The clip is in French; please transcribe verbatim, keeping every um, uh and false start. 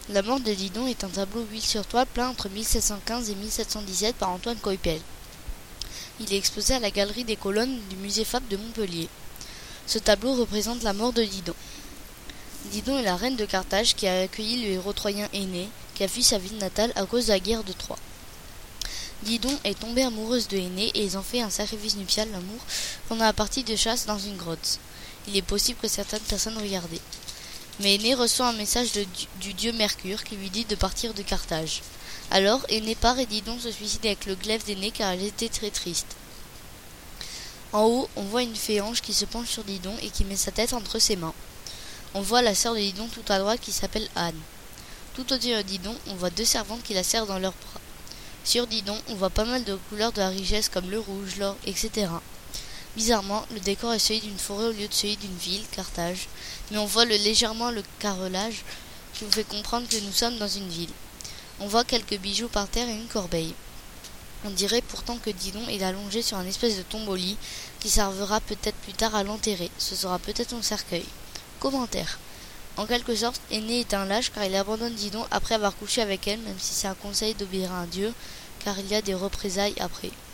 La mort de Didon est un tableau huile sur toile peint entre mille sept cent quinze et mille sept cent dix-sept par Antoine Coypel. Il est exposé à la galerie des colonnes du musée Fabre de Montpellier. Ce tableau représente la mort de Didon. Didon est la reine de Carthage qui a accueilli le héros troyen Énée, qui a fui sa ville natale à cause de la guerre de Troie. Didon est tombée amoureuse de Énée et ils ont fait un sacrifice nuptial, l'amour, pendant la partie de chasse dans une grotte. Il est possible que certaines personnes regardaient. Mais Énée reçoit un message de, du dieu Mercure qui lui dit de partir de Carthage. Alors Énée part et Didon se suicide avec le glaive d'Énée car elle était très triste. En haut, on voit une fée-ange qui se penche sur Didon et qui met sa tête entre ses mains. On voit la sœur de Didon tout à droite qui s'appelle Anne. Tout au-dessus de Didon, on voit deux servantes qui la serrent dans leurs bras. Sur Didon, on voit pas mal de couleurs de la richesse comme le rouge, l'or, et cetera. Bizarrement, le décor est celui d'une forêt au lieu de celui d'une ville, Carthage, mais on voit le, légèrement le carrelage qui nous fait comprendre que nous sommes dans une ville. On voit quelques bijoux par terre et une corbeille. On dirait pourtant que Didon est allongé sur un espèce de tombeau-lit qui servira peut-être plus tard à l'enterrer. Ce sera peut-être son cercueil. Commentaire. En quelque sorte, Énée est un lâche car il abandonne Didon après avoir couché avec elle, même si c'est un conseil d'obéir à un dieu, car il y a des représailles après.